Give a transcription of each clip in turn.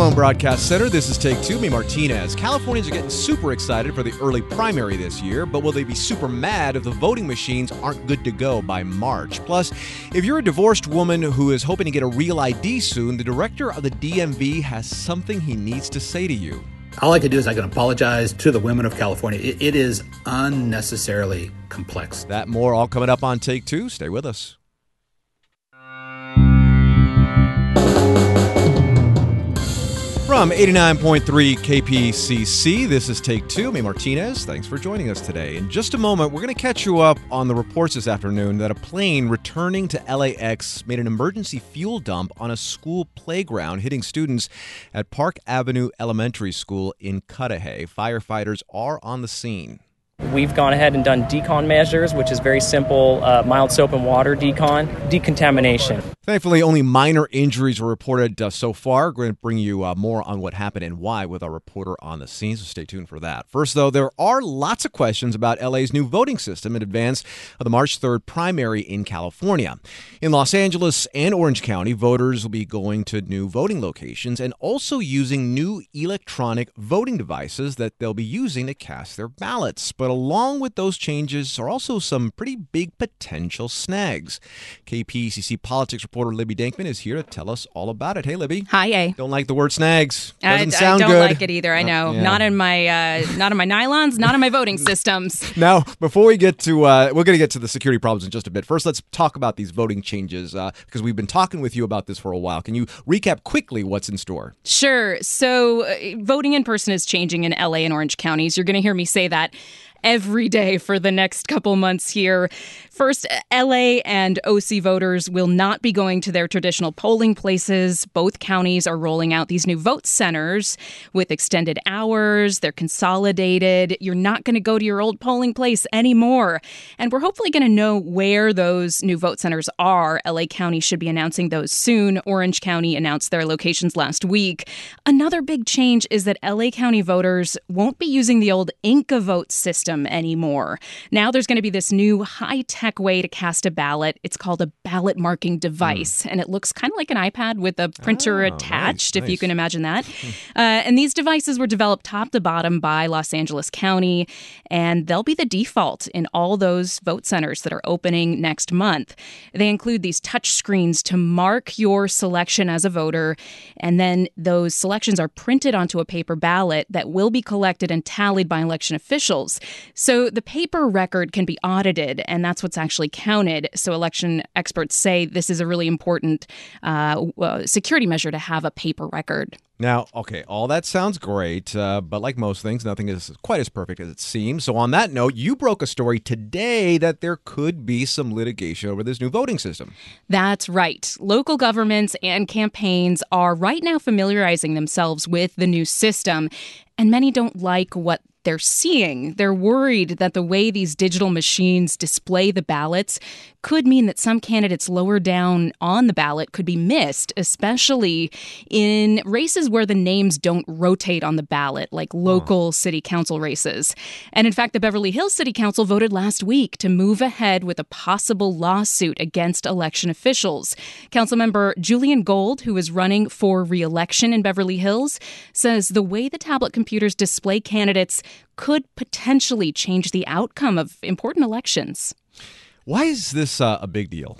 Lone Broadcast Center, this is Take Two, me Martinez. Californians are getting super excited for the early primary this year, but will they be super mad if the voting machines aren't good to go by March? Plus, if you're a divorced woman who is hoping to get a real ID soon, the director of the DMV has something he needs to say to you. All I can do is I can apologize to the women of California. It is unnecessarily complex. That more all coming up on Take Two. Stay with us. From 89.3 KPCC, this is Take Two. Me Martinez, thanks for joining us today. In just a moment, we're going to catch you up on the reports this afternoon that a plane returning to LAX made an emergency fuel dump on a school playground, hitting students at Park Avenue Elementary School in Cudahy. Firefighters are on the scene. We've gone ahead and done decon measures, which is very simple, mild soap and water decontamination. Thankfully, only minor injuries were reported so far. We're going to bring you more on what happened and why with our reporter on the scene, so stay tuned for that. First, though, there are lots of questions about LA's new voting system in advance of the March 3rd primary in California. In Los Angeles and Orange County, voters will be going to new voting locations and also using new electronic voting devices that they'll be using to cast their ballots. But along with those changes are also some pretty big potential snags. KPCC politics reporter Libby Dankman is here to tell us all about it. Hey, Libby. Hi, A. Don't like the word snags. Doesn't sound I good. don't like it either. I know. Yeah. Not in my nylons. Not in my voting systems. Now, before we get to, we're going to get to the security problems in just a bit. First, let's talk about these voting changes because we've been talking with you about this for a while. Can you recap quickly what's in store? Sure. So, voting in person is changing in LA and Orange counties. You're going to hear me say that every day for the next couple months here. First, LA and OC voters will not be going to their traditional polling places. Both counties are rolling out these new vote centers with extended hours. They're consolidated. You're not going to go to your old polling place anymore. And we're hopefully going to know where those new vote centers are. LA County should be announcing those soon. Orange County announced their locations last week. Another big change is that LA County voters won't be using the old Inca vote system anymore. Now there's going to be this new high-tech way to cast a ballot. It's called a ballot marking device, and it looks kind of like an iPad with a printer attached, if you can imagine that. And these devices were developed top to bottom by Los Angeles County, and they'll be the default in all those vote centers that are opening next month. They include these touch screens to mark your selection as a voter, and then those selections are printed onto a paper ballot that will be collected and tallied by election officials. So the paper record can be audited, and that's what's actually counted. So election experts say this is a really important security measure to have a paper record. Now, okay, all that sounds great, but like most things, nothing is quite as perfect as it seems. So on that note, you broke a story today that there could be some litigation over this new voting system. That's right. Local governments and campaigns are right now familiarizing themselves with the new system, and many don't like what they're seeing. They're worried that the way these digital machines display the ballots could mean that some candidates lower down on the ballot could be missed, especially in races where the names don't rotate on the ballot, like local city council races. And in fact, the Beverly Hills City Council voted last week to move ahead with a possible lawsuit against election officials. Councilmember Julian Gold, who is running for re-election in Beverly Hills, says the way the tablet computers display candidates could potentially change the outcome of important elections. Why is this a big deal?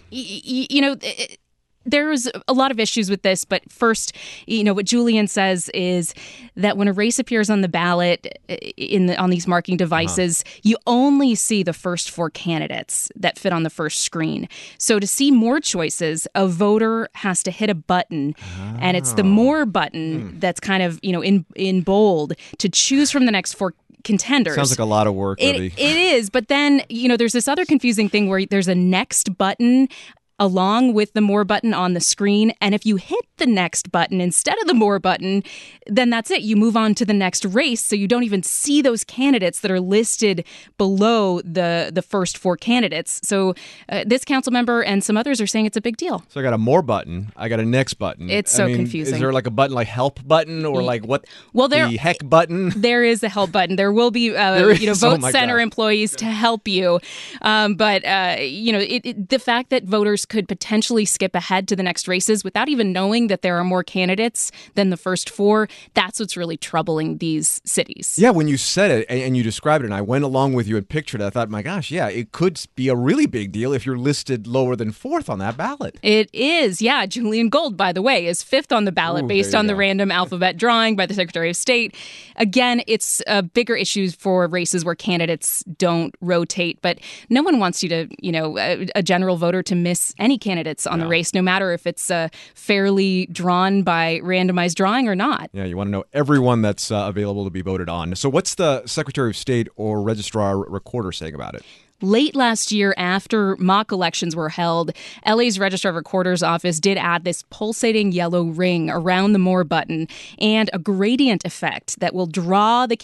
There's a lot of issues with this, but first, what Julian says is that when a race appears on the ballot on these marking devices, you only see the first four candidates that fit on the first screen. So to see more choices, a voter has to hit a button, and it's the more button that's kind of, in bold to choose from the next four contenders. Sounds like a lot of work, Libby. It is, but then, there's this other confusing thing where there's a next button along with the more button on the screen. And if you hit the next button instead of the more button, then that's it. You move on to the next race. So you don't even see those candidates that are listed below the first four candidates. So this council member and some others are saying it's a big deal. So I got a more button. I got a next button. It's confusing. Is there like a button like help button or like what? Well, the heck button? There is a help button. There will be vote center employees to help you. But the fact that voters could potentially skip ahead to the next races without even knowing that there are more candidates than the first four. That's what's really troubling these cities. Yeah, when you said it and you described it, and I went along with you and pictured it, I thought, my gosh, yeah, it could be a really big deal if you're listed lower than fourth on that ballot. It is, yeah. Julian Gold, by the way, is fifth on the ballot based on the random alphabet drawing by the Secretary of State. Again, it's a bigger issue for races where candidates don't rotate, but no one wants you to, a general voter to miss any candidates on the race, no matter if it's fairly drawn by randomized drawing or not. Yeah, you want to know everyone that's available to be voted on. So what's the Secretary of State or Registrar Recorder saying about it? Late last year, after mock elections were held, LA's Registrar of Recorders office did add this pulsating yellow ring around the More button and a gradient effect that will draw the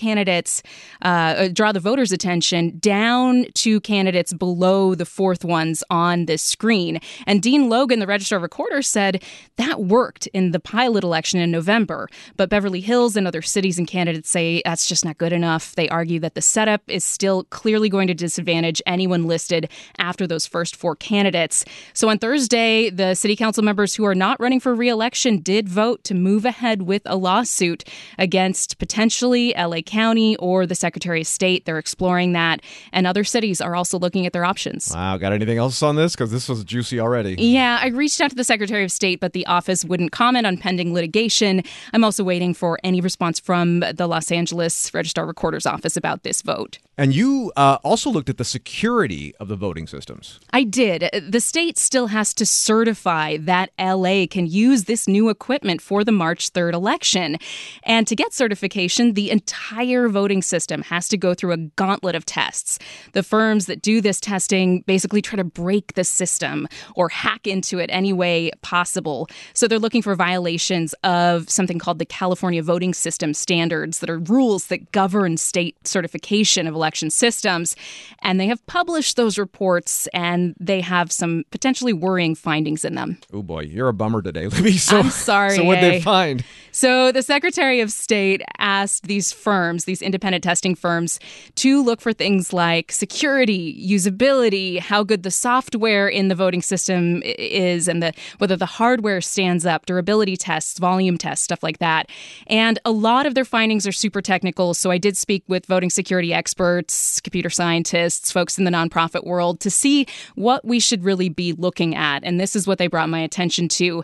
voters' attention down to candidates below the fourth ones on this screen. And Dean Logan, the Registrar of Recorders, said that worked in the pilot election in November. But Beverly Hills and other cities and candidates say that's just not good enough. They argue that the setup is still clearly going to disadvantage anyone listed after those first four candidates. So on Thursday, the city council members who are not running for re-election did vote to move ahead with a lawsuit against potentially LA County or the Secretary of State. They're exploring that, and other cities are also looking at their options. Wow, got anything else on this? Because this was juicy already. Yeah, I reached out to the Secretary of State, but the office wouldn't comment on pending litigation. I'm also waiting for any response from the Los Angeles Registrar Recorder's office about this vote. And you also looked at the security of the voting systems. I did. The state still has to certify that LA can use this new equipment for the March 3rd election. And to get certification, the entire voting system has to go through a gauntlet of tests. The firms that do this testing basically try to break the system or hack into it any way possible. So they're looking for violations of something called the California Voting System Standards, that are rules that govern state certification of election systems. And they have published those reports, and they have some potentially worrying findings in them. Oh boy, you're a bummer today, Libby. I'm sorry. So what'd they find? So the Secretary of State asked these firms, these independent testing firms, to look for things like security, usability, how good the software in the voting system is, and whether the hardware stands up, durability tests, volume tests, stuff like that. And a lot of their findings are super technical. So I did speak with voting security experts, computer scientists, folks in the nonprofit world to see what we should really be looking at. And this is what they brought my attention to.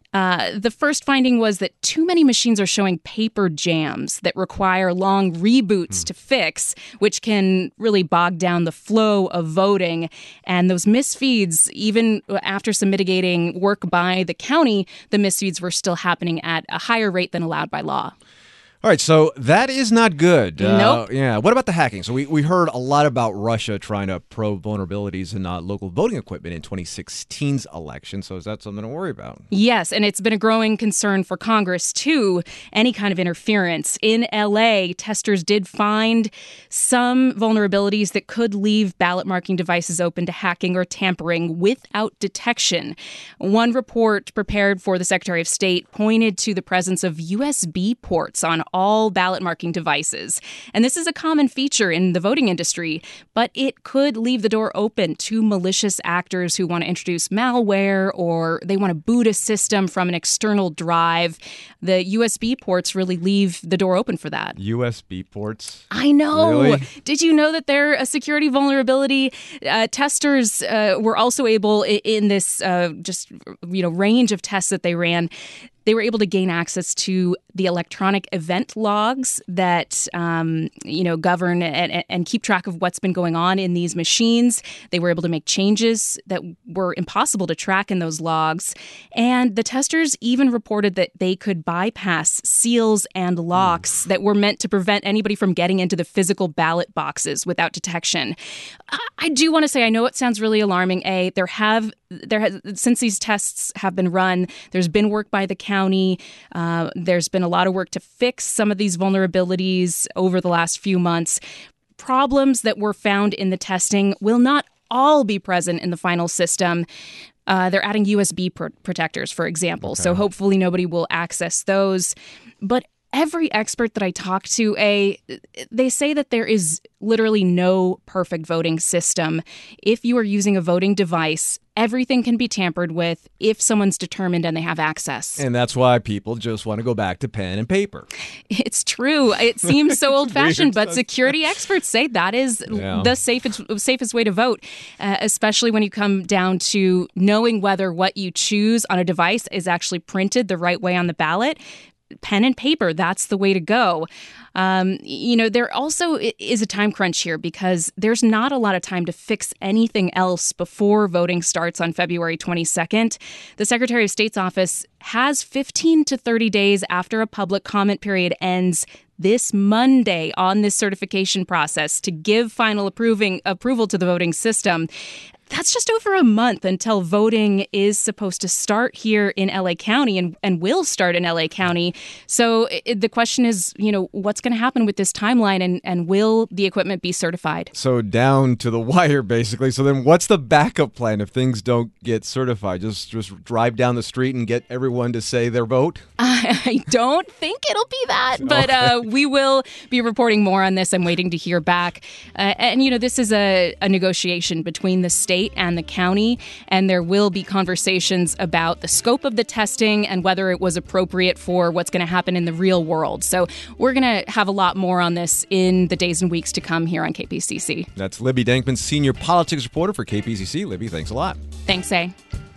The first finding was that too many machines are showing paper jams that require long reboots to fix, which can really bog down the flow of voting. And those misfeeds, even after some mitigating work by the county, the misfeeds were still happening at a higher rate than allowed by law. All right, so that is not good. Nope. Yeah. What about the hacking? So we heard a lot about Russia trying to probe vulnerabilities in local voting equipment in 2016's election. So is that something to worry about? Yes, and it's been a growing concern for Congress, too, any kind of interference. In L.A., testers did find some vulnerabilities that could leave ballot marking devices open to hacking or tampering without detection. One report prepared for the Secretary of State pointed to the presence of USB ports on all ballot marking devices. And this is a common feature in the voting industry, but it could leave the door open to malicious actors who want to introduce malware, or they want to boot a system from an external drive. The USB ports really leave the door open for that. USB ports? I know. Really? Did you know that they're a security vulnerability? Testers were also able, in this range of tests that they ran, they were able to gain access to the electronic event logs that, govern and keep track of what's been going on in these machines. They were able to make changes that were impossible to track in those logs. And the testers even reported that they could bypass seals and locks that were meant to prevent anybody from getting into the physical ballot boxes without detection. I do want to say, I know it sounds really alarming. Since these tests have been run, there's been work by the county. There's been a lot of work to fix some of these vulnerabilities over the last few months. Problems that were found in the testing will not all be present in the final system. They're adding USB protectors, for example. Okay. So hopefully nobody will access those. But every expert that I talk to, they say that there is literally no perfect voting system. If you are using a voting device, everything can be tampered with if someone's determined and they have access. And that's why people just want to go back to pen and paper. It's true. It seems so old-fashioned, but security experts say that is the safest way to vote, especially when you come down to knowing whether what you choose on a device is actually printed the right way on the ballot. Pen and paper, that's the way to go. There also is a time crunch here because there's not a lot of time to fix anything else before voting starts on February 22nd. The Secretary of State's office has 15 to 30 days after a public comment period ends this Monday on this certification process to give final approval to the voting system. That's just over a month until voting is supposed to start here in LA County and will start in LA County. So the question is, what's going to happen with this timeline and will the equipment be certified? So down to the wire, basically. So then what's the backup plan if things don't get certified? Just drive down the street and get everyone to say their vote? I don't think it'll be that, but we will be reporting more on this. I'm waiting to hear back. This is a negotiation between the state and the county, and there will be conversations about the scope of the testing and whether it was appropriate for what's going to happen in the real world. So we're going to have a lot more on this in the days and weeks to come here on KPCC. That's Libby Denkman, senior politics reporter for KPCC. Libby, thanks a lot. Thanks, A.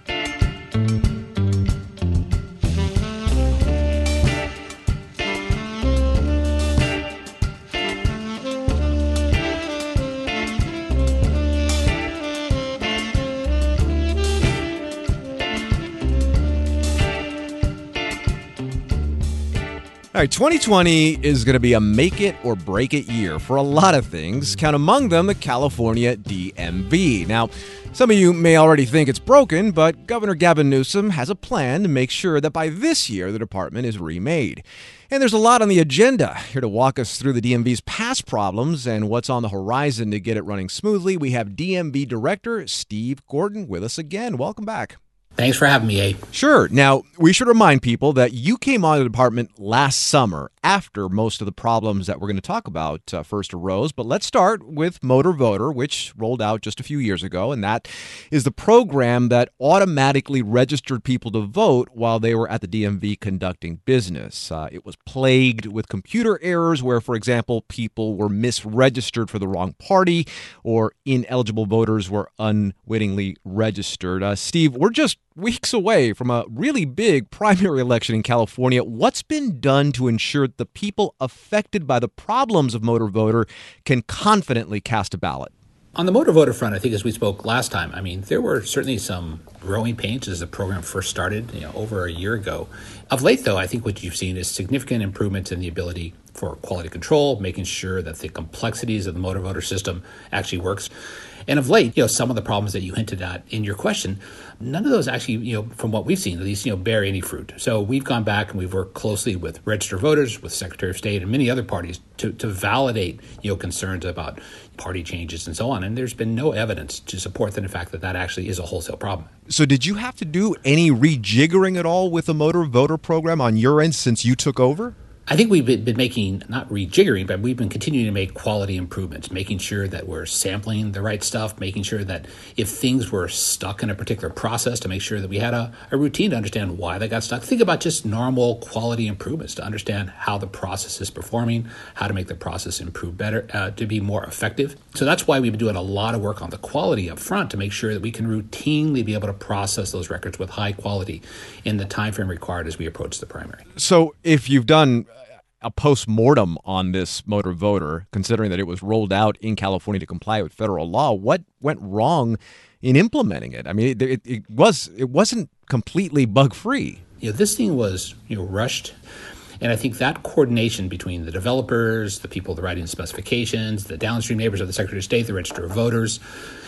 All right, 2020 is going to be a make it or break it year for a lot of things. Count among them the California DMV. Now, some of you may already think it's broken, but Governor Gavin Newsom has a plan to make sure that by this year the department is remade. And there's a lot on the agenda. Here to walk us through the DMV's past problems and what's on the horizon to get it running smoothly, we have DMV Director Steve Gordon with us again. Welcome back. Thanks for having me, A. Sure. Now, we should remind people that you came on the department last summer after most of the problems that we're going to talk about first arose. But let's start with Motor Voter, which rolled out just a few years ago. And that is the program that automatically registered people to vote while they were at the DMV conducting business. It was plagued with computer errors where, for example, people were misregistered for the wrong party or ineligible voters were unwittingly registered. Steve, we're just weeks away from a really big primary election in California. What's been done to ensure that the people affected by the problems of Motor Voter can confidently cast a ballot? On the Motor Voter front, I think as we spoke last time, there were certainly some growing pains as the program first started, over a year ago. Of late, though, I think what you've seen is significant improvements in the ability for quality control, making sure that the complexities of the Motor Voter system actually works. And of late, some of the problems that you hinted at in your question, none of those actually, from what we've seen, at least, bear any fruit. So we've gone back and we've worked closely with registered voters, with Secretary of State and many other parties to validate, concerns about party changes and so on. And there's been no evidence to support the fact that actually is a wholesale problem. So did you have to do any rejiggering at all with the Motor Voter program on your end since you took over? I think we've been making, not rejiggering, but we've been continuing to make quality improvements, making sure that we're sampling the right stuff, making sure that if things were stuck in a particular process, to make sure that we had a routine to understand why they got stuck. Think about just normal quality improvements to understand how the process is performing, how to make the process improve better, to be more effective. So that's why we've been doing a lot of work on the quality up front to make sure that we can routinely be able to process those records with high quality in the time frame required as we approach the primary. So if you've done a post-mortem on this Motor Voter, considering that it was rolled out in California to comply with federal law, what went wrong in implementing it? It wasn't completely bug-free. This thing was rushed. And I think that coordination between the developers, the people that are writing the specifications, the downstream neighbors of the Secretary of State, the register of voters,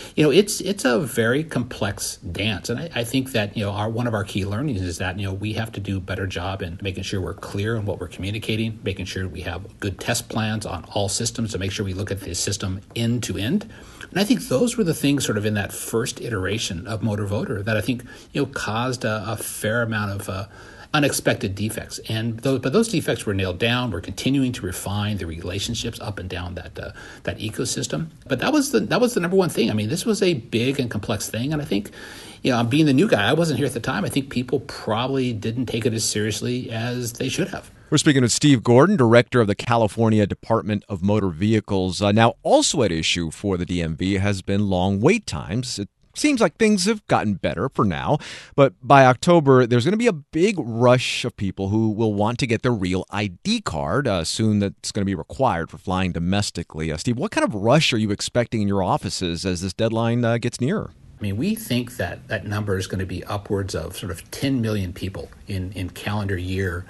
it's a very complex dance. And I think that, one of our key learnings is that, we have to do a better job in making sure we're clear on what we're communicating, making sure we have good test plans on all systems to make sure we look at the system end to end. And I think those were the things sort of in that first iteration of Motor Voter that I think, caused a fair amount of unexpected defects. But those defects were nailed down. We're continuing to refine the relationships up and down that ecosystem. But that was the number one thing. I mean, this was a big and complex thing, and I think, being the new guy, I wasn't here at the time. I think people probably didn't take it as seriously as they should have. We're speaking with Steve Gordon, director of the California Department of Motor Vehicles. Now, also at issue for the DMV has been long wait times. It seems like things have gotten better for now, but by October, there's going to be a big rush of people who will want to get their real ID card. Soon that's going to be required for flying domestically. Steve, what kind of rush are you expecting in your offices as this deadline gets nearer? I mean, we think that number is going to be upwards of sort of 10 million people in calendar year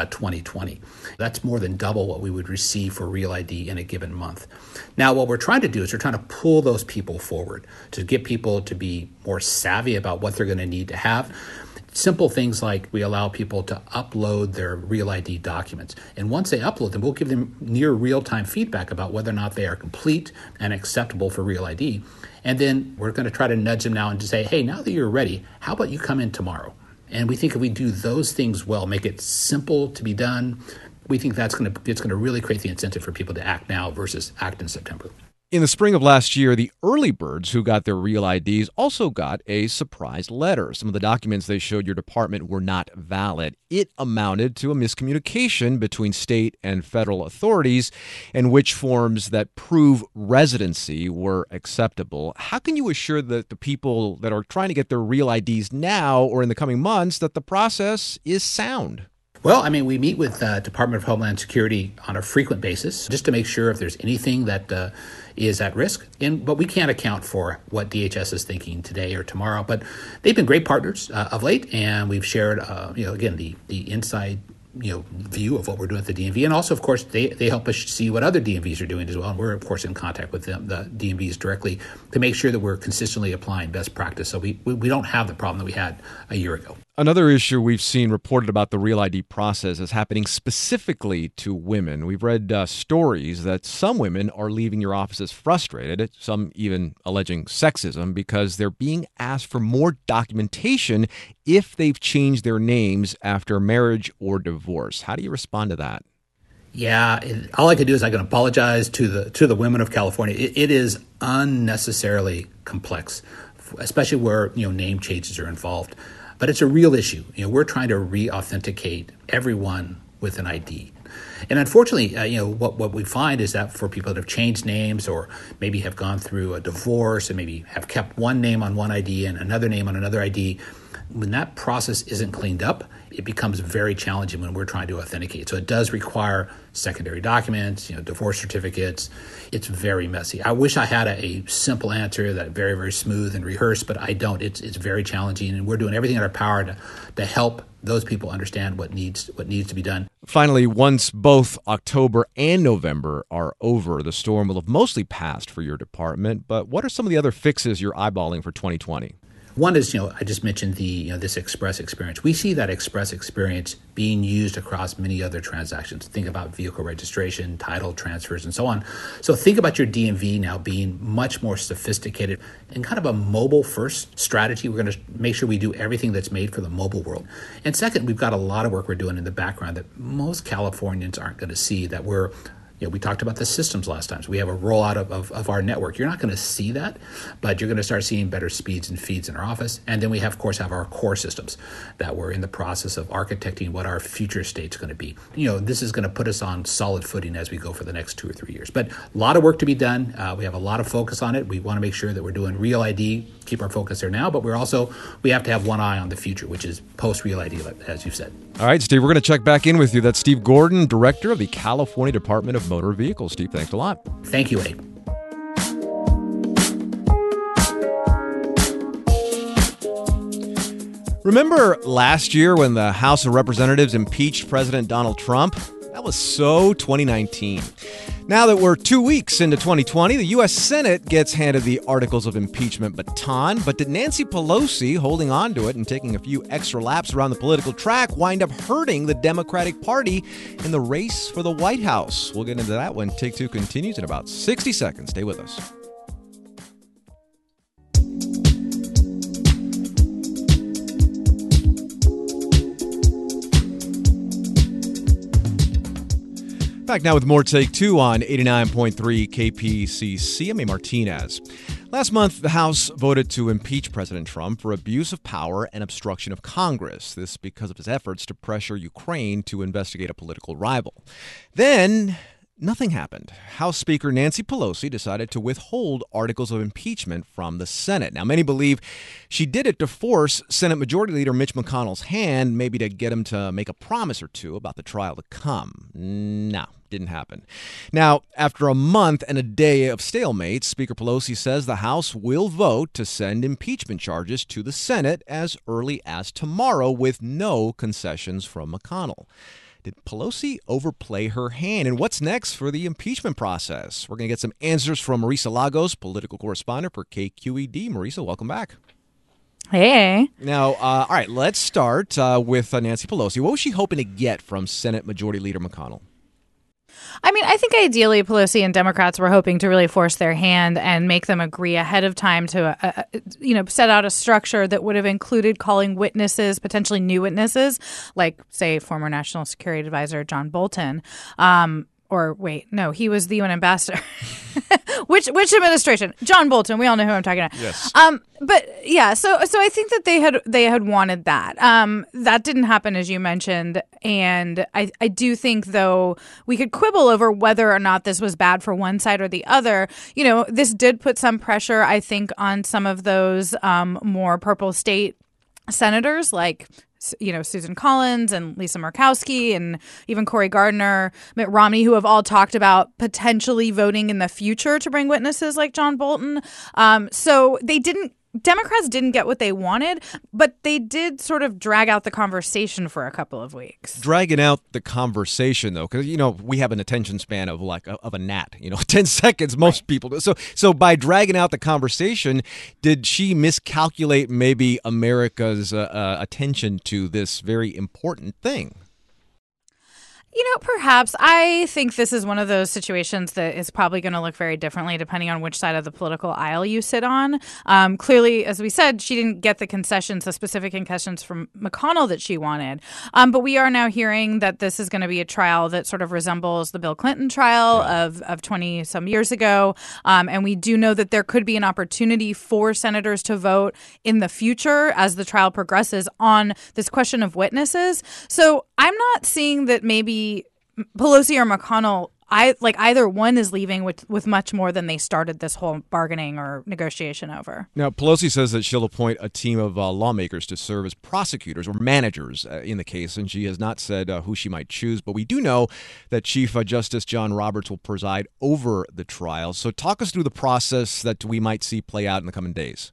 2020. That's more than double what we would receive for Real ID in a given month. Now, what we're trying to do is we're trying to pull those people forward to get people to be more savvy about what they're going to need to have. Simple things like we allow people to upload their Real ID documents. And once they upload them, we'll give them near real-time feedback about whether or not they are complete and acceptable for Real ID. And then we're going to try to nudge them now and to say, hey, now that you're ready, how about you come in tomorrow? And we think if we do those things well, make it simple to be done, we think it's going to really create the incentive for people to act now versus act in September. In the spring of last year, the early birds who got their Real IDs also got a surprise letter. Some of the documents they showed your department were not valid. It amounted to a miscommunication between state and federal authorities in which forms that prove residency were acceptable. How can you assure that the people that are trying to get their Real IDs now or in the coming months that the process is sound? Well, I mean, we meet with the Department of Homeland Security on a frequent basis just to make sure if there's anything that is at risk. But we can't account for what DHS is thinking today or tomorrow. But they've been great partners of late, and we've shared, again, the inside view of what we're doing at the DMV. And also, of course, they help us see what other DMVs are doing as well. And we're, of course, in contact with them, the DMVs directly, to make sure that we're consistently applying best practice. So we don't have the problem that we had a year ago. Another issue we've seen reported about the Real ID process is happening specifically to women. We've read stories that some women are leaving your offices frustrated, some even alleging sexism, because they're being asked for more documentation if they've changed their names after marriage or divorce. How do you respond to that? Yeah, all I can do is I can apologize to the women of California. It is unnecessarily complex, especially where name changes are involved. But it's a real issue. We're trying to re-authenticate everyone with an ID. And unfortunately, what we find is that for people that have changed names or maybe have gone through a divorce and maybe have kept one name on one ID and another name on another ID, when that process isn't cleaned up, it becomes very challenging when we're trying to authenticate. So it does require secondary documents, divorce certificates. It's very messy. I wish I had a simple answer that very, very smooth and rehearsed, but I don't. It's very challenging, and we're doing everything in our power to help those people understand what needs to be done. Finally, once both October and November are over, the storm will have mostly passed for your department. But what are some of the other fixes you're eyeballing for 2020? One is, I just mentioned this Express experience. We see that Express experience being used across many other transactions. Think about vehicle registration, title transfers, and so on. So think about your DMV now being much more sophisticated and kind of a mobile-first strategy. We're going to make sure we do everything that's made for the mobile world. And second, we've got a lot of work we're doing in the background that most Californians aren't going to see, that we're we talked about the systems last time. So we have a rollout of our network. You're not going to see that, but you're going to start seeing better speeds and feeds in our office. And then we have, of course, have our core systems that we're in the process of architecting what our future state's going to be. This is going to put us on solid footing as we go for the next 2 or 3 years. But a lot of work to be done. We have a lot of focus on it. We want to make sure that we're doing Real ID, keep our focus there now, but we have to have one eye on the future, which is post-Real ID, as you've said. All right, Steve, we're going to check back in with you. That's Steve Gordon, director of the California Department of Motor Vehicles. Steve, thanks a lot. Thank you, Abe. Remember last year when the House of Representatives impeached President Donald Trump? That was so 2019. Now that we're 2 weeks into 2020, the U.S. Senate gets handed the articles of impeachment baton. But did Nancy Pelosi, holding on to it and taking a few extra laps around the political track, wind up hurting the Democratic Party in the race for the White House? We'll get into that when Take Two continues in about 60 seconds. Stay with us. Back now with more Take Two on 89.3 KPCC. I'm A. Martinez. Last month, the House voted to impeach President Trump for abuse of power and obstruction of Congress. This because of his efforts to pressure Ukraine to investigate a political rival. Then nothing happened. House Speaker Nancy Pelosi decided to withhold articles of impeachment from the Senate. Now, many believe she did it to force Senate Majority Leader Mitch McConnell's hand, maybe to get him to make a promise or two about the trial to come. No, didn't happen. Now, after a month and a day of stalemate, Speaker Pelosi says the House will vote to send impeachment charges to the Senate as early as tomorrow with no concessions from McConnell. Did Pelosi overplay her hand? And what's next for the impeachment process? We're going to get some answers from Marisa Lagos, political correspondent for KQED. Marisa, welcome back. Hey. Now, all right, let's start with Nancy Pelosi. What was she hoping to get from Senate Majority Leader McConnell? I mean, I think ideally Pelosi and Democrats were hoping to really force their hand and make them agree ahead of time to, set out a structure that would have included calling witnesses, potentially new witnesses, like, say, former National Security Advisor John Bolton. Or wait, no, he was the UN ambassador. Which administration? John Bolton. We all know who I'm talking about. Yes. But yeah, so I think that they had wanted that. That didn't happen, as you mentioned, and I do think, though, we could quibble over whether or not this was bad for one side or the other. You know, this did put some pressure, I think, on some of those more purple state senators, like Susan Collins and Lisa Murkowski and even Cory Gardner, Mitt Romney, who have all talked about potentially voting in the future to bring witnesses like John Bolton. So Democrats didn't get what they wanted, but they did sort of drag out the conversation for a couple of weeks. Dragging out the conversation, though, because, we have an attention span of a gnat, 10 seconds, most people do. So by dragging out the conversation, did she miscalculate maybe America's attention to this very important thing? Perhaps. I think this is one of those situations that is probably going to look very differently depending on which side of the political aisle you sit on. Clearly, as we said, she didn't get the specific concessions from McConnell that she wanted. But we are now hearing that this is going to be a trial that sort of resembles the Bill Clinton trial of 20-some years ago. And we do know that there could be an opportunity for senators to vote in the future as the trial progresses on this question of witnesses. So I'm not seeing that maybe Pelosi or McConnell, either one is leaving with much more than they started this whole bargaining or negotiation over. Now, Pelosi says that she'll appoint a team of lawmakers to serve as prosecutors or managers in the case, and she has not said who she might choose. But we do know that Chief Justice John Roberts will preside over the trial. So talk us through the process that we might see play out in the coming days.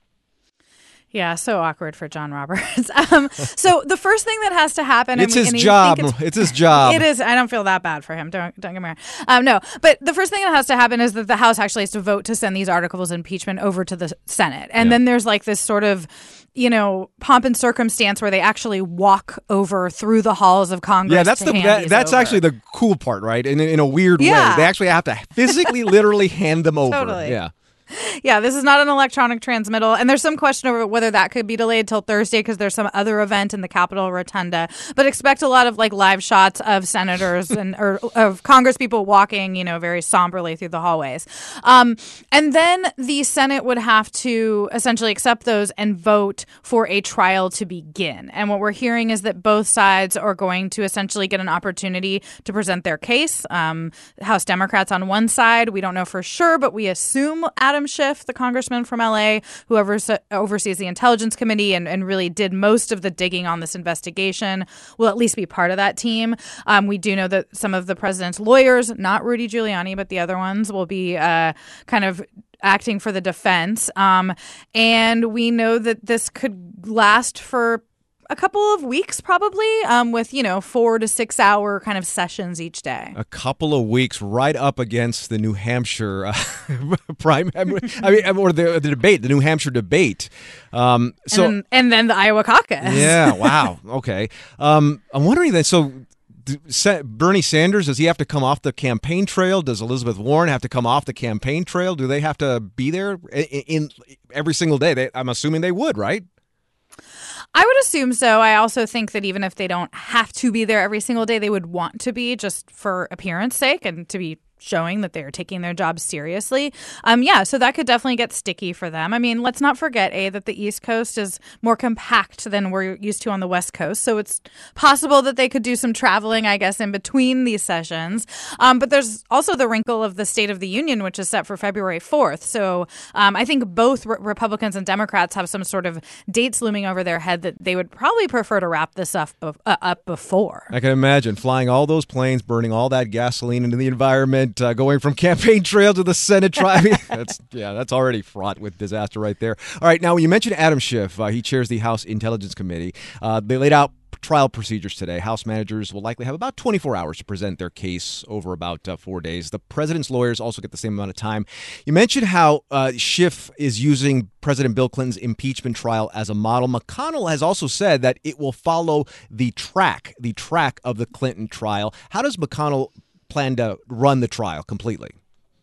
Yeah, so awkward for John Roberts. So the first thing that has to happen... It's his job. It's his job. It is. I don't feel that bad for him. Don't get me wrong. No, but the first thing that has to happen is that the House actually has to vote to send these articles of impeachment over to the Senate. And then there's this sort of, pomp and circumstance where they actually walk over through the halls of Congress. Yeah, that's actually the cool part, right? In a weird way. They actually have to physically, literally hand them over. Totally. Yeah. Yeah, this is not an electronic transmittal. And there's some question over whether that could be delayed till Thursday because there's some other event in the Capitol Rotunda. But expect a lot of live shots of senators or of Congress people walking, very somberly through the hallways. And then the Senate would have to essentially accept those and vote for a trial to begin. And what we're hearing is that both sides are going to essentially get an opportunity to present their case. House Democrats on one side, we don't know for sure, but we assume Adam Schiff, the congressman from L.A., who oversees the Intelligence Committee and really did most of the digging on this investigation, will at least be part of that team. We do know that some of the president's lawyers, not Rudy Giuliani, but the other ones, will be kind of acting for the defense. And we know that this could last for a couple of weeks, probably, with 4 to 6 hour kind of sessions each day. A couple of weeks, right up against the New Hampshire or the debate, the New Hampshire debate. And then the Iowa caucus. Yeah. Wow. Okay. I'm wondering then. So Bernie Sanders, does he have to come off the campaign trail? Does Elizabeth Warren have to come off the campaign trail? Do they have to be there in every single day? I'm assuming they would, right? I would assume so. I also think that even if they don't have to be there every single day, they would want to be just for appearance sake and to be showing that they're taking their jobs seriously. So that could definitely get sticky for them. I mean, let's not forget, that the East Coast is more compact than we're used to on the West Coast. So it's possible that they could do some traveling, I guess, in between these sessions. But there's also the wrinkle of the State of the Union, which is set for February 4th. So I think both Republicans and Democrats have some sort of dates looming over their head that they would probably prefer to wrap this up before. I can imagine flying all those planes, burning all that gasoline into the environment, going from campaign trail to the Senate trial. That's already fraught with disaster right there. All right, now you mentioned Adam Schiff. He chairs the House Intelligence Committee. They laid out trial procedures today. House managers will likely have about 24 hours to present their case over about 4 days. The president's lawyers also get the same amount of time. You mentioned how Schiff is using President Bill Clinton's impeachment trial as a model. McConnell has also said that it will follow the track of the Clinton trial. How does McConnell plan to run the trial completely?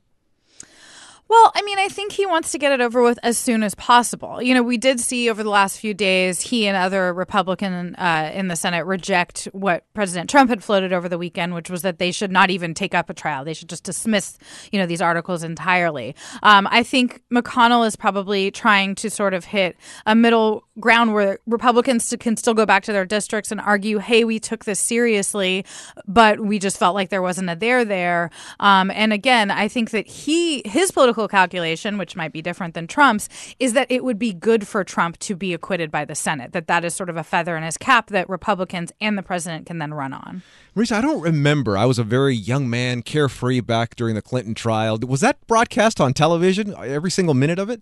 Well, I mean, I think he wants to get it over with as soon as possible. We did see over the last few days he and other Republican in the Senate reject what President Trump had floated over the weekend, which was that they should not even take up a trial. They should just dismiss, these articles entirely. I think McConnell is probably trying to sort of hit a middle ground where Republicans can still go back to their districts and argue, hey, we took this seriously, but we just felt like there wasn't a there. And again, I think that his political calculation, which might be different than Trump's, is that it would be good for Trump to be acquitted by the Senate, that is sort of a feather in his cap that Republicans and the president can then run on. Marisa, I don't remember. I was a very young man, carefree back during the Clinton trial. Was that broadcast on television, every single minute of it?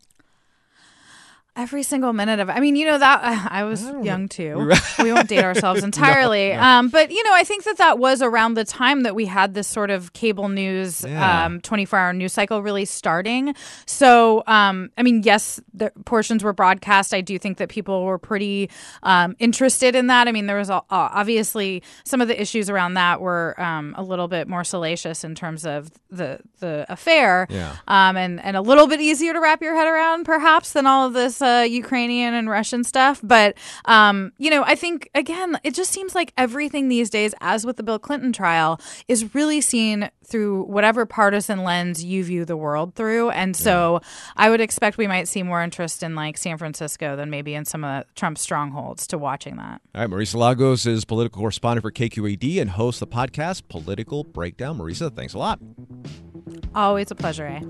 Every single minute of it. I mean, that I was young too. We won't date ourselves entirely. No. But, I think that was around the time that we had this sort of cable news 24-hour news cycle really starting. So, yes, the portions were broadcast. I do think that people were pretty interested in that. I mean, there was obviously some of the issues around that were a little bit more salacious in terms of the affair. Yeah. And a little bit easier to wrap your head around, perhaps, than all of this Ukrainian and Russian stuff. But, I think, again, it just seems like everything these days, as with the Bill Clinton trial, is really seen through whatever partisan lens you view the world through. And so I would expect we might see more interest in like San Francisco than maybe in some of Trump's strongholds to watching that. All right, Marisa Lagos is political correspondent for KQAD and hosts the podcast Political Breakdown. Marisa, thanks a lot. Always a pleasure, eh?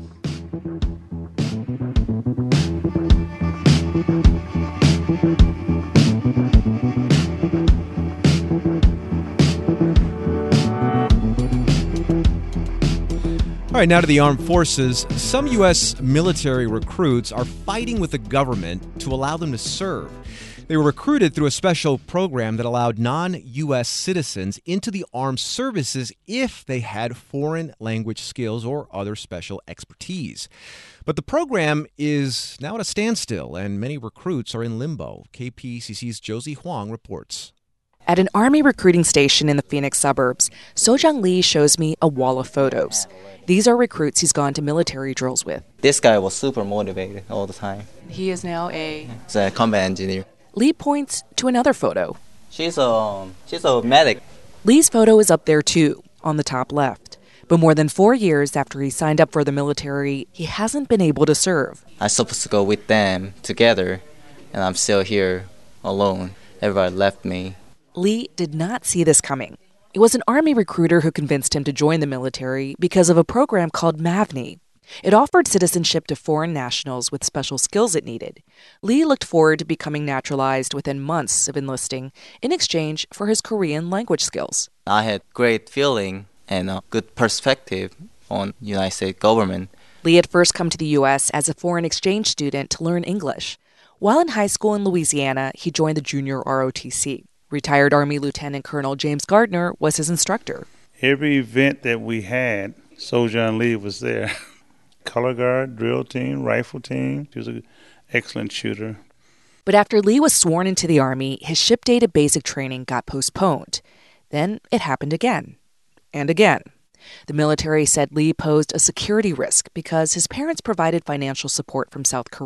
All right, now to the armed forces. Some U.S. military recruits are fighting with the government to allow them to serve. They were recruited through a special program that allowed non-U.S. citizens into the armed services if they had foreign language skills or other special expertise. But the program is now at a standstill, and many recruits are in limbo. KPCC's Josie Huang reports. At an Army recruiting station in the Phoenix suburbs, Sojang Lee shows me a wall of photos. These are recruits he's gone to military drills with. This guy was super motivated all the time. He is now He's a combat engineer. Lee points to another photo. She's a medic. Lee's photo is up there too, on the top left. But more than 4 years after he signed up for the military, he hasn't been able to serve. I'm supposed to go with them together, and I'm still here alone. Everybody left me. Lee did not see this coming. It was an Army recruiter who convinced him to join the military because of a program called MAVNI. It offered citizenship to foreign nationals with special skills it needed. Lee looked forward to becoming naturalized within months of enlisting in exchange for his Korean language skills. I had great feeling and a good perspective on United States government. Lee had first come to the U.S. as a foreign exchange student to learn English. While in high school in Louisiana, he joined the junior ROTC. Retired Army Lieutenant Colonel James Gardner was his instructor. Every event that we had, Sojang Lee was there. Color guard, drill team, rifle team. He was an excellent shooter. But after Lee was sworn into the Army, his ship data basic training got postponed. Then it happened again and again. The military said Lee posed a security risk because his parents provided financial support from South Korea.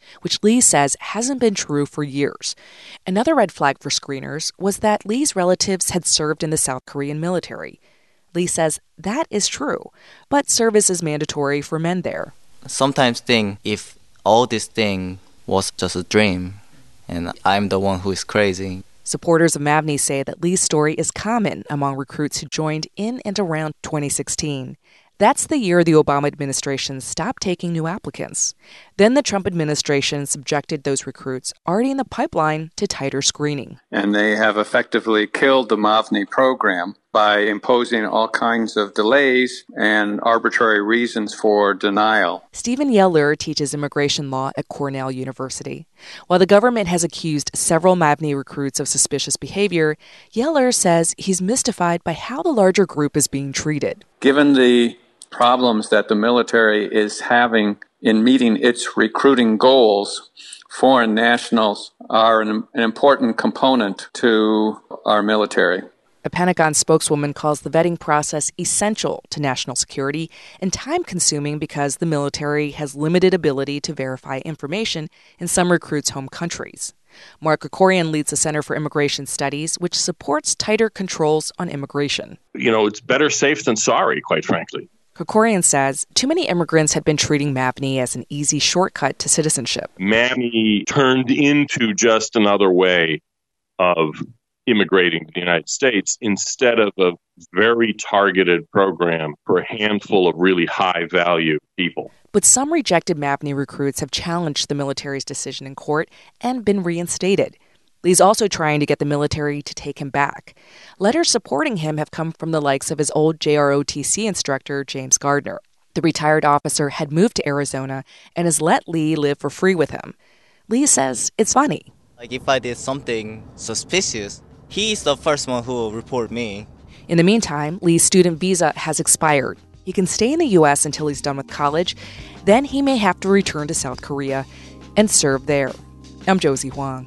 which Lee says hasn't been true for years. Another red flag for screeners was that Lee's relatives had served in the South Korean military. Lee says that is true, but service is mandatory for men there. Sometimes think if all this thing was just a dream and I'm the one who is crazy. Supporters of Mavni say that Lee's story is common among recruits who joined in and around 2016. That's the year the Obama administration stopped taking new applicants. Then the Trump administration subjected those recruits already in the pipeline to tighter screening. And they have effectively killed the Mavni program by imposing all kinds of delays and arbitrary reasons for denial. Stephen Yeller teaches immigration law at Cornell University. While the government has accused several Mavni recruits of suspicious behavior, Yeller says he's mystified by how the larger group is being treated. Given the problems that the military is having in meeting its recruiting goals, foreign nationals are an important component to our military. A Pentagon spokeswoman calls the vetting process essential to national security and time-consuming because the military has limited ability to verify information in some recruits' home countries. Mark Krikorian leads the Center for Immigration Studies, which supports tighter controls on immigration. It's better safe than sorry, quite frankly. Krikorian says too many immigrants had been treating Mavni as an easy shortcut to citizenship. Mavni turned into just another way of immigrating to the United States instead of a very targeted program for a handful of really high-value people. But some rejected Mavni recruits have challenged the military's decision in court and been reinstated. Lee's also trying to get the military to take him back. Letters supporting him have come from the likes of his old JROTC instructor, James Gardner. The retired officer had moved to Arizona and has let Lee live for free with him. Lee says it's funny. If I did something suspicious, he's the first one who will report me. In the meantime, Lee's student visa has expired. He can stay in the U.S. until he's done with college. Then he may have to return to South Korea and serve there. I'm Josie Huang.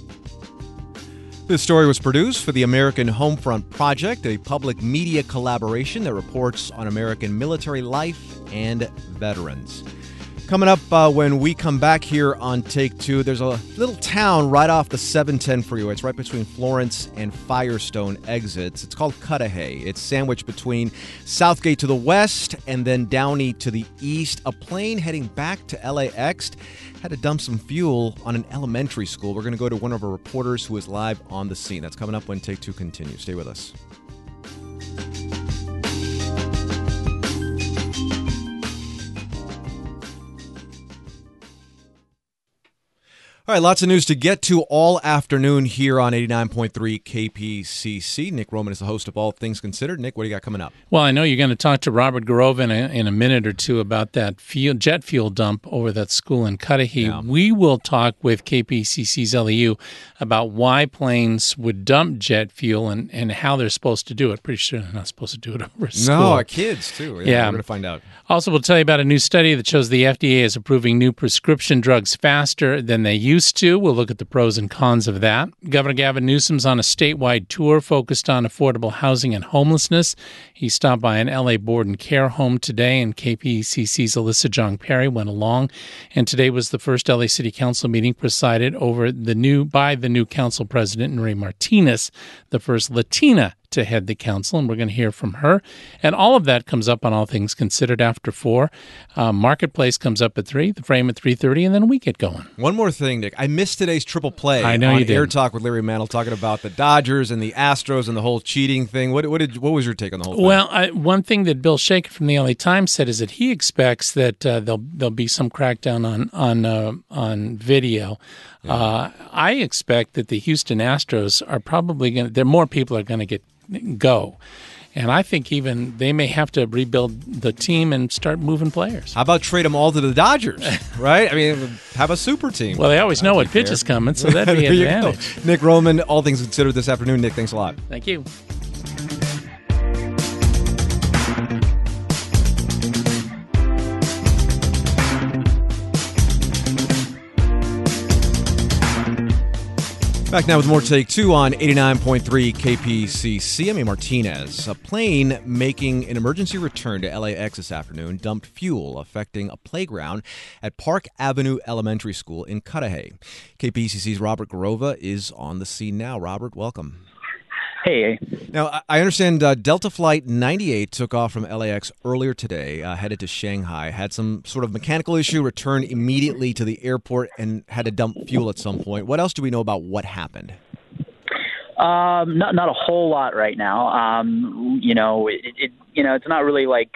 This story was produced for the American Homefront Project, a public media collaboration that reports on American military life and veterans. Coming up when we come back here on Take Two, there's a little town right off the 710 freeway. It's right between Florence and Firestone exits. It's called Cudahy. It's sandwiched between Southgate to the west and then Downey to the east. A plane heading back to LAX had to dump some fuel on an elementary school. We're going to go to one of our reporters who is live on the scene. That's coming up when Take Two continues. Stay with us. All right, lots of news to get to all afternoon here on 89.3 KPCC. Nick Roman is the host of All Things Considered. Nick, what do you got coming up? Well, I know you're going to talk to Robert Garova in a minute or two about that jet fuel dump over that school in Cudahy. Yeah. We will talk with KPCC's LEU about why planes would dump jet fuel and how they're supposed to do it. Pretty sure they're not supposed to do it over a school. No, our kids, too. Yeah. We're going to find out. Also, we'll tell you about a new study that shows the FDA is approving new prescription drugs faster than they used to. We'll look at the pros and cons of that. Governor Gavin Newsom's on a statewide tour focused on affordable housing and homelessness. He stopped by an LA board and care home today, and KPCC's Alyssa Jong Perry went along. And today was the first LA City Council meeting presided over by the new council president, Nury Martinez, the first Latina to head the council, and we're going to hear from her. And all of that comes up on All Things Considered after 4. Marketplace comes up at 3, The Frame at 3:30, and then we get going. One more thing, Nick. I missed today's triple play. I know you did. Air Talk with Larry Mantle talking about the Dodgers and the Astros and the whole cheating thing. What was your take on the whole thing? Well, one thing that Bill Shaker from the LA Times said is that he expects that there'll be some crackdown on video. Yeah. I expect that the Houston Astros are probably going to – more people are going to go. And I think even they may have to rebuild the team and start moving players. How about trade them all to the Dodgers, right? I mean, have a super team. Well, they always know what pitch is coming, so that'd be an advantage. Nick Roman, All Things Considered this afternoon. Nick, thanks a lot. Thank you. Back now with more Take Two on 89.3 KPCC. I'm Martinez. A plane making an emergency return to LAX this afternoon dumped fuel affecting a playground at Park Avenue Elementary School in Cudahy. KPCC's Robert Garova is on the scene now. Robert, welcome. Hey. Now, I understand Delta Flight 98 took off from LAX earlier today, headed to Shanghai, had some sort of mechanical issue, returned immediately to the airport, and had to dump fuel at some point. What else do we know about what happened? Not a whole lot right now. It's not really like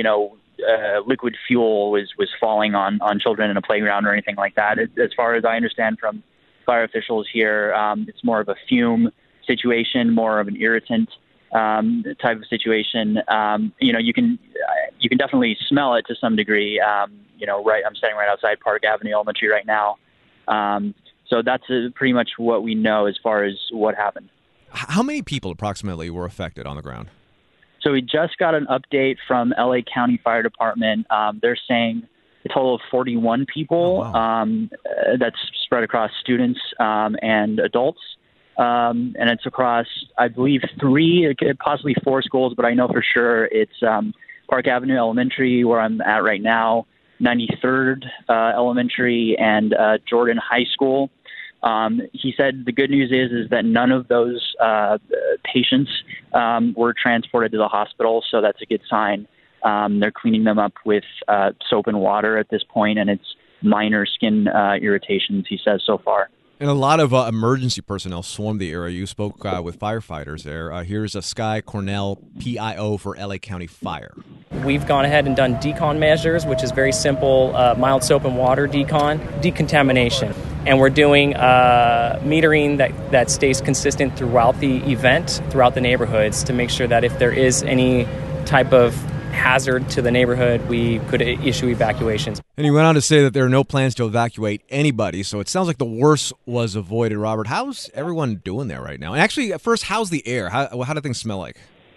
liquid fuel was falling on children in a playground or anything like that. As far as I understand from fire officials here, it's more of a fume situation, more of an irritant type of situation. You can definitely smell it to some degree. I'm standing right outside Park Avenue Elementary right now. So that's pretty much what we know as far as what happened. How many people approximately were affected on the ground? So we just got an update from LA County Fire Department. They're saying a total of 41 people. Oh, wow. That's spread across students and adults. And it's across, I believe, 3, possibly 4 schools, but I know for sure it's Park Avenue Elementary, where I'm at right now, 93rd Elementary, and Jordan High School. He said the good news is that none of those patients were transported to the hospital, so that's a good sign. They're cleaning them up with soap and water at this point, and it's minor skin irritations, he says, so far. And a lot of emergency personnel swarmed the area. You spoke with firefighters there. Here's Sky Cornell, PIO for LA County Fire. We've gone ahead and done decon measures, which is very simple, mild soap and water decontamination. And we're doing metering that stays consistent throughout the event, throughout the neighborhoods, to make sure that if there is any type of hazard to the neighborhood, we could issue evacuations. And he went on to say that there are no plans to evacuate anybody, so it sounds like the worst was avoided. Robert, how's everyone doing there right now? And actually, at first, how's the air? How do things smell like?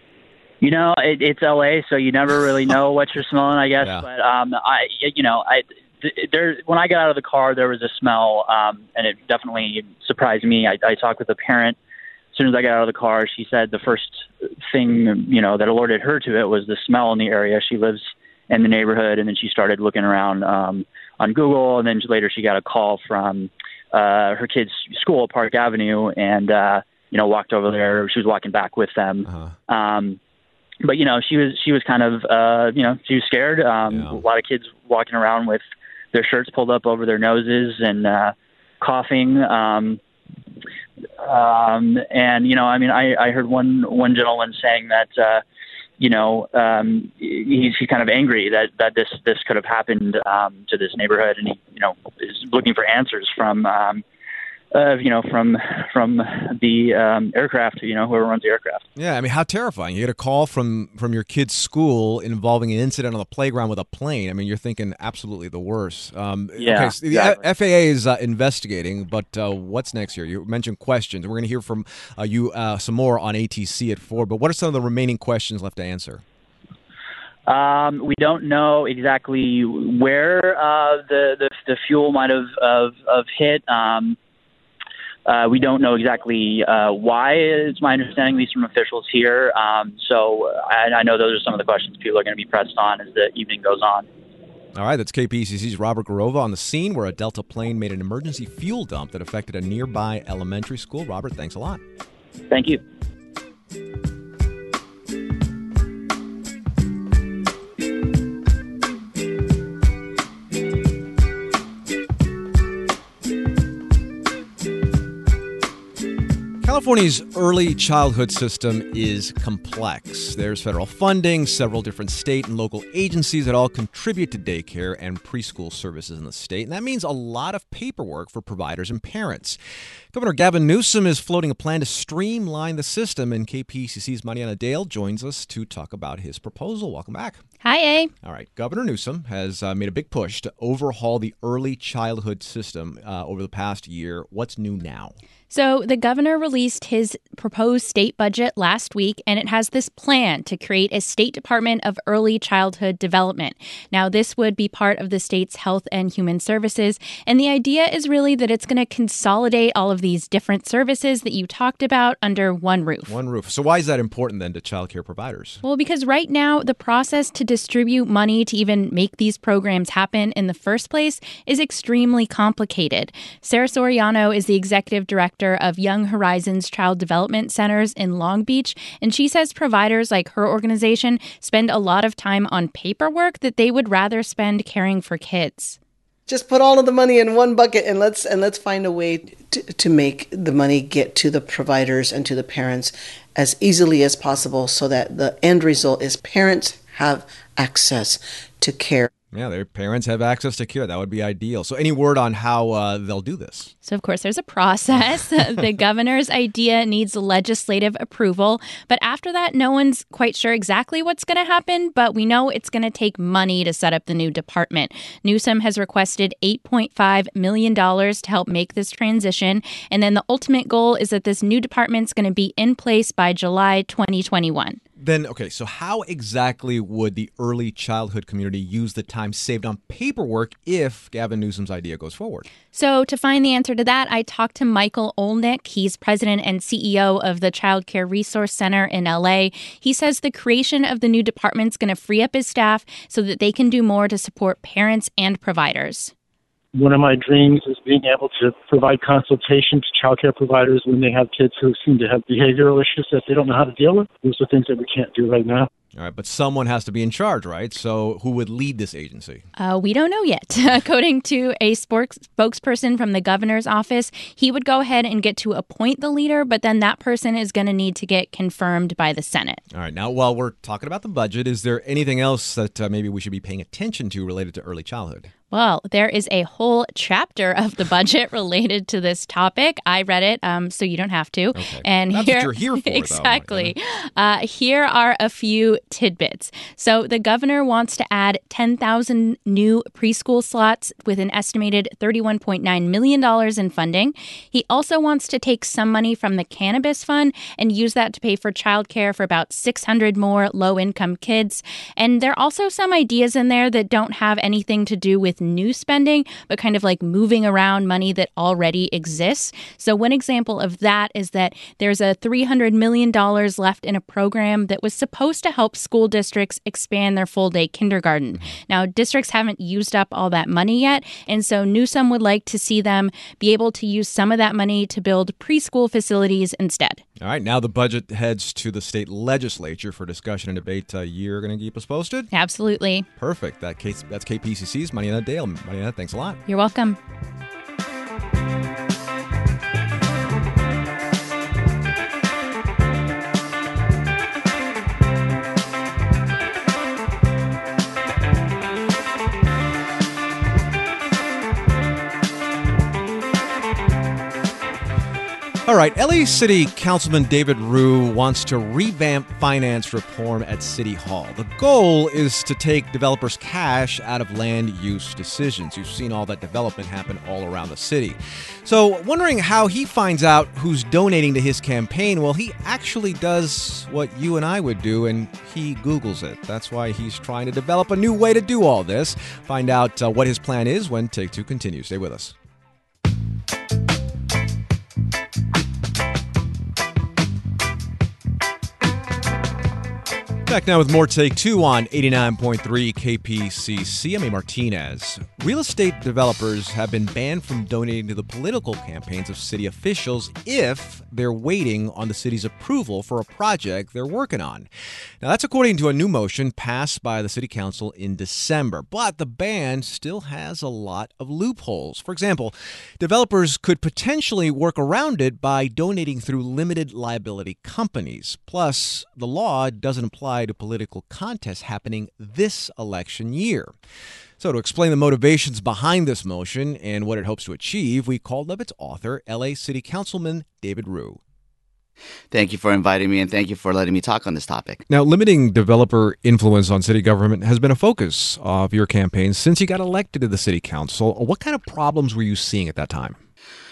It's LA, so you never really know what you're smelling, I guess. Yeah. But when I got out of the car, there was a smell, and it definitely surprised me. I talked with a parent. As soon as I got out of the car, she said the first thing, that alerted her to it was the smell in the area. She lives in the neighborhood, and then she started looking around on Google, and then later she got a call from her kid's school, Park Avenue, and, walked over there. She was walking back with them. Uh-huh. But, she was kind of, she was scared. A lot of kids walking around with their shirts pulled up over their noses and coughing. I heard one gentleman saying that, he's kind of angry that this could have happened to this neighborhood, and he, is looking for answers from the aircraft, whoever runs the aircraft. Yeah, how terrifying. You get a call from your kid's school involving an incident on the playground with a plane. You're thinking absolutely the worst. Okay, so the FAA is investigating, but what's next here? You mentioned questions. We're going to hear from you some more on ATC at 4, but what are some of the remaining questions left to answer? We don't know exactly where the fuel might have hit. We don't know exactly why, is my understanding, at least from officials here. So I know those are some of the questions people are going to be pressed on as the evening goes on. All right, that's KPCC's Robert Garova on the scene where a Delta plane made an emergency fuel dump that affected a nearby elementary school. Robert, thanks a lot. Thank you. California's early childhood system is complex. There's federal funding, several different state and local agencies that all contribute to daycare and preschool services in the state, and that means a lot of paperwork for providers and parents. Governor Gavin Newsom is floating a plan to streamline the system, and KPCC's Mariana Dale joins us to talk about his proposal. Welcome back. Hi, A. All right. Governor Newsom has made a big push to overhaul the early childhood system over the past year. What's new now? So the governor released his proposed state budget last week, and it has this plan to create a state department of early childhood development. Now, this would be part of the state's Health and Human Services, and the idea is really that it's going to consolidate all of these different services that you talked about under one roof. One roof. So why is that important then to child care providers? Well, because right now, the process to distribute money to even make these programs happen in the first place is extremely complicated. Sarah Soriano is the executive director of Young Horizons Child Development Centers in Long Beach, and she says providers like her organization spend a lot of time on paperwork that they would rather spend caring for kids. Just put all of the money in one bucket and let's find a way to make the money get to the providers and to the parents as easily as possible so that the end result is parents have access to care. Yeah, their parents have access to care. That would be ideal. So any word on how they'll do this? So, of course, there's a process. The governor's idea needs legislative approval. But after that, no one's quite sure exactly what's going to happen. But we know it's going to take money to set up the new department. Newsom has requested $8.5 million to help make this transition. And then the ultimate goal is that this new department's going to be in place by July 2021. Then, okay, so how exactly would the early childhood community use the time saved on paperwork if Gavin Newsom's idea goes forward? So to find the answer to that, I talked to Michael Olnick. He's president and CEO of the Child Care Resource Center in LA. He says the creation of the new department's going to free up his staff so that they can do more to support parents and providers. One of my dreams is being able to provide consultation to child care providers when they have kids who seem to have behavioral issues that they don't know how to deal with. Those are things that we can't do right now. All right, but someone has to be in charge, right? So who would lead this agency? We don't know yet. According to a spokesperson from the governor's office, he would go ahead and get to appoint the leader, but then that person is going to need to get confirmed by the Senate. All right, now while we're talking about the budget, is there anything else that maybe we should be paying attention to related to early childhood? Well, there is a whole chapter of the budget related to this topic. I read it, so you don't have to. Okay. And that's what you're here for, exactly. Here are a few tidbits. So the governor wants to add 10,000 new preschool slots with an estimated $31.9 million in funding. He also wants to take some money from the cannabis fund and use that to pay for childcare for about 600 more low-income kids. And there are also some ideas in there that don't have anything to do with new spending, but kind of like moving around money that already exists. So one example of that is that there's a $300 million left in a program that was supposed to help school districts expand their full-day kindergarten. Now, districts haven't used up all that money yet, and so Newsom would like to see them be able to use some of that money to build preschool facilities instead. All right, now the budget heads to the state legislature for discussion and debate. You're going to keep us posted? Absolutely. Perfect. That's KPCC's Mariana Dale. Mariana, thanks a lot. You're welcome. All right, LA City Councilman David Ryu wants to revamp finance reform at City Hall. The goal is to take developers' cash out of land use decisions. You've seen all that development happen all around the city. So, wondering how he finds out who's donating to his campaign? Well, he actually does what you and I would do, and he Googles it. That's why he's trying to develop a new way to do all this. Find out what his plan is when Take Two continues. Stay with us. Back now with more Take Two on 89.3 KPCC. I'm A. Martinez. Real estate developers have been banned from donating to the political campaigns of city officials if they're waiting on the city's approval for a project they're working on. Now, that's according to a new motion passed by the city council in December. But the ban still has a lot of loopholes. For example, developers could potentially work around it by donating through limited liability companies. Plus, the law doesn't apply to political contests happening this election year. So to explain the motivations behind this motion and what it hopes to achieve, we called up its author, LA City Councilman David Ryu. Thank you for inviting me, and thank you for letting me talk on this topic. Now, limiting developer influence on city government has been a focus of your campaign since you got elected to the city council. What kind of problems were you seeing at that time?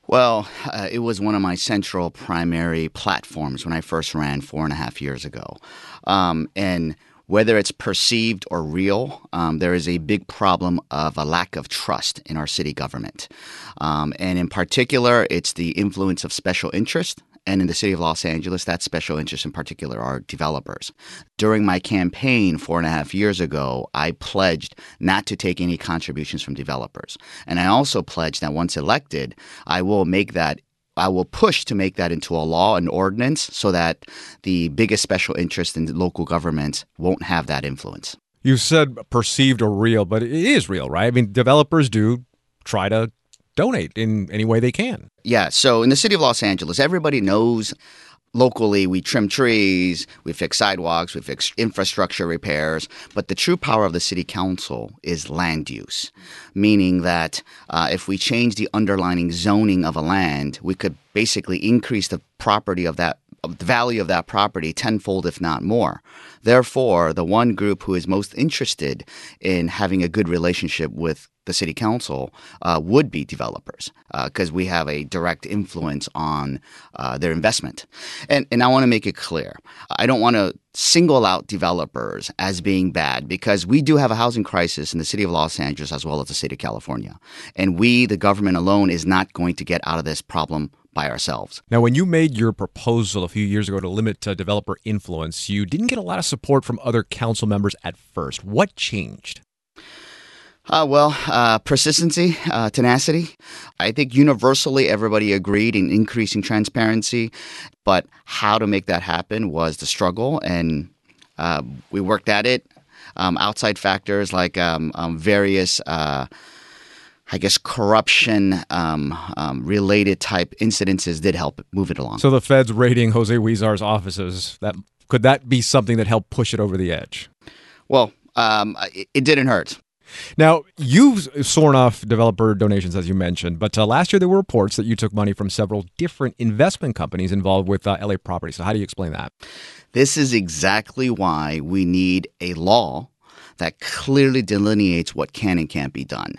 Well, it was one of my central primary platforms when I first ran 4.5 years ago. And whether it's perceived or real, there is a big problem of a lack of trust in our city government. And in particular, it's the influence of special interest. And in the city of Los Angeles, that special interest in particular are developers. During my campaign 4.5 years ago, I pledged not to take any contributions from developers. And I also pledged that once elected, I will push to make that into a law, an ordinance, so that the biggest special interest in the local governments won't have that influence. You said perceived or real, but it is real, right? I mean, developers do try to donate in any way they can. Yeah. So in the city of Los Angeles, everybody knows locally we trim trees, we fix sidewalks, we fix infrastructure repairs. But the true power of the city council is land use, meaning that if we change the underlying zoning of a land, we could basically increase the property of the value of that property tenfold, if not more. Therefore, the one group who is most interested in having a good relationship with the city council would be developers, because we have a direct influence on their investment. And I want to make it clear, I don't want to single out developers as being bad, because we do have a housing crisis in the city of Los Angeles as well as the state of California. And we, the government alone, is not going to get out of this problem by ourselves. Now, when you made your proposal a few years ago to limit developer influence, you didn't get a lot of support from other council members at first. What changed? Persistency, tenacity. I think universally everybody agreed in increasing transparency, but how to make that happen was the struggle, and we worked at it. Outside factors like various corruption related type incidences did help move it along. So the feds raiding Jose Huizar's offices, could that be something that helped push it over the edge? Well, it didn't hurt. Now, you've sworn off developer donations, as you mentioned, but last year there were reports that you took money from several different investment companies involved with LA property. So how do you explain that? This is exactly why we need a law that clearly delineates what can and can't be done.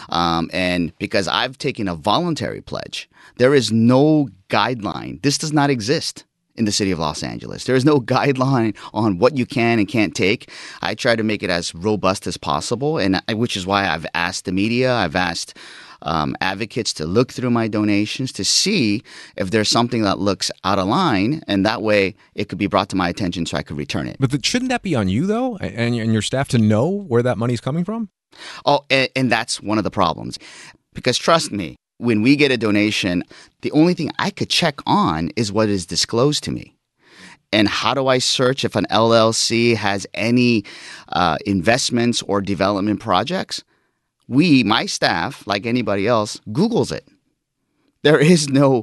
And because I've taken a voluntary pledge, there is no guideline. This does not exist in the city of Los Angeles. There is no guideline on what you can and can't take. I try to make it as robust as possible, and which is why I've asked the media, I've asked advocates to look through my donations to see if there's something that looks out of line, and that way it could be brought to my attention so I could return it. But shouldn't that be on you, though, and your staff to know where that money's coming from? Oh, and that's one of the problems. Because trust me, when we get a donation, the only thing I could check on is what is disclosed to me. And how do I search if an LLC has any investments or development projects? My staff, like anybody else, Googles it. There is no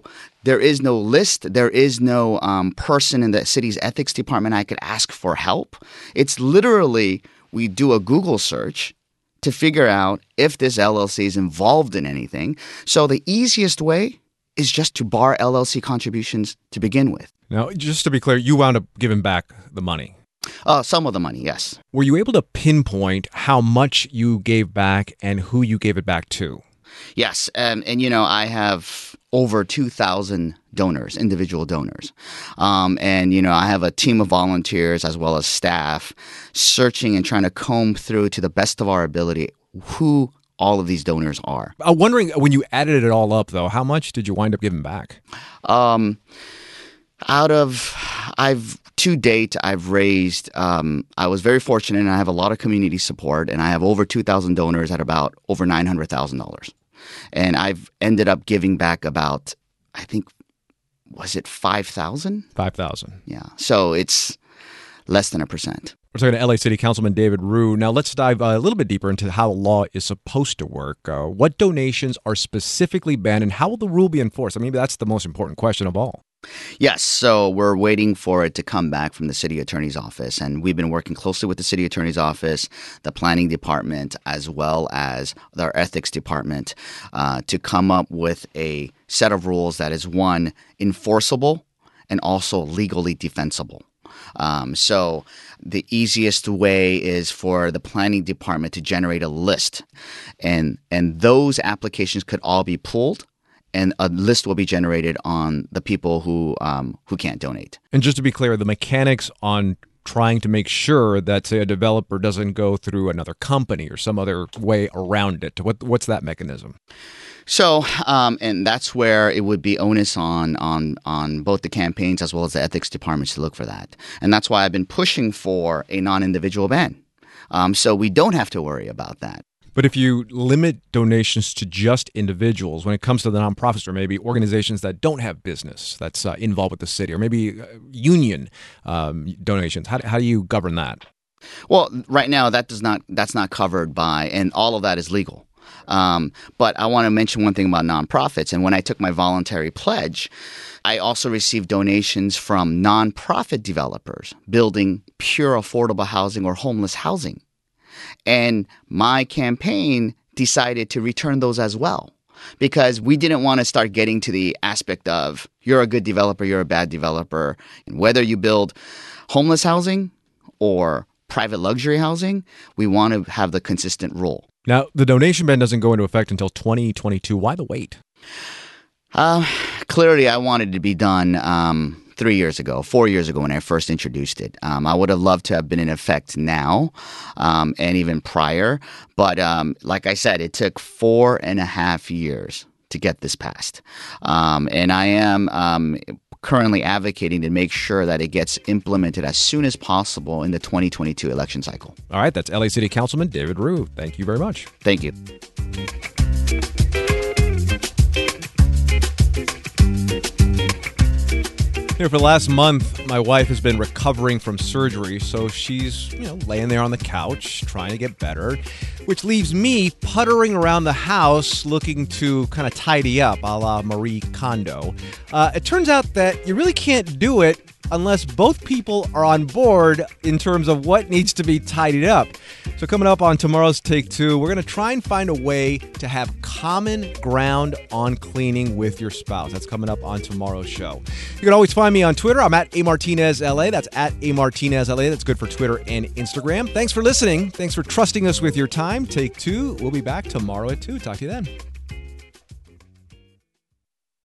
list. There is no person in the city's ethics department I could ask for help. It's literally, we do a Google search to figure out if this LLC is involved in anything. So the easiest way is just to bar LLC contributions to begin with. Now, just to be clear, you wound up giving back the money. Some of the money, yes. Were you able to pinpoint how much you gave back and who you gave it back to? Yes. And I have over 2,000 donors, individual donors. And I have a team of volunteers as well as staff searching and trying to comb through to the best of our ability who all of these donors are. I'm wondering, when you added it all up, though, how much did you wind up giving back? To date, I've raised, I was very fortunate, and I have a lot of community support, and I have over 2,000 donors at about over $900,000. And I've ended up giving back about, I think, was it 5,000? 5,000. Yeah. So it's less than 1%. We're talking to LA City Councilman David Ryu. Now let's dive a little bit deeper into how law is supposed to work. What donations are specifically banned, and how will the rule be enforced? I mean, that's the most important question of all. Yes, so we're waiting for it to come back from the city attorney's office, and we've been working closely with the city attorney's office, the planning department, as well as our ethics department to come up with a set of rules that is, one, enforceable and also legally defensible. So the easiest way is for the planning department to generate a list, and those applications could all be pulled and a list will be generated on the people who can't donate. And just to be clear, the mechanics on trying to make sure that, say, a developer doesn't go through another company or some other way around it. What's that mechanism? So, and that's where it would be onus on both the campaigns as well as the ethics departments to look for that. And that's why I've been pushing for a non-individual ban. So we don't have to worry about that. But if you limit donations to just individuals, when it comes to the nonprofits or maybe organizations that don't have business that's involved with the city, or maybe union donations, how do you govern that? Well, right now that's not covered by, and all of that is legal. But I want to mention one thing about nonprofits. And when I took my voluntary pledge, I also received donations from nonprofit developers building pure affordable housing or homeless housing. And my campaign decided to return those as well, because we didn't want to start getting to the aspect of you're a good developer, you're a bad developer. And whether you build homeless housing or private luxury housing, we want to have the consistent rule. Now, the donation ban doesn't go into effect until 2022. Why the wait? Clearly, I wanted it to be done 4 years ago when I first introduced it. I would have loved to have been in effect now and even prior. But like I said, it took 4.5 years to get this passed. And I am currently advocating to make sure that it gets implemented as soon as possible in the 2022 election cycle. All right. That's LA City Councilman David Ryu. Thank you very much. Thank you. For the last month, my wife has been recovering from surgery, so she's, laying there on the couch trying to get better, which leaves me puttering around the house looking to kind of tidy up, a la Marie Kondo. It turns out that you really can't do it unless both people are on board in terms of what needs to be tidied up. So coming up on tomorrow's Take Two, we're going to try and find a way to have common ground on cleaning with your spouse. That's coming up on tomorrow's show. You can always find me on Twitter. I'm at amartinezla. That's at amartinezla. That's good for Twitter and Instagram. Thanks for listening. Thanks for trusting us with your time. Take Two. We'll be back tomorrow at 2. Talk to you then.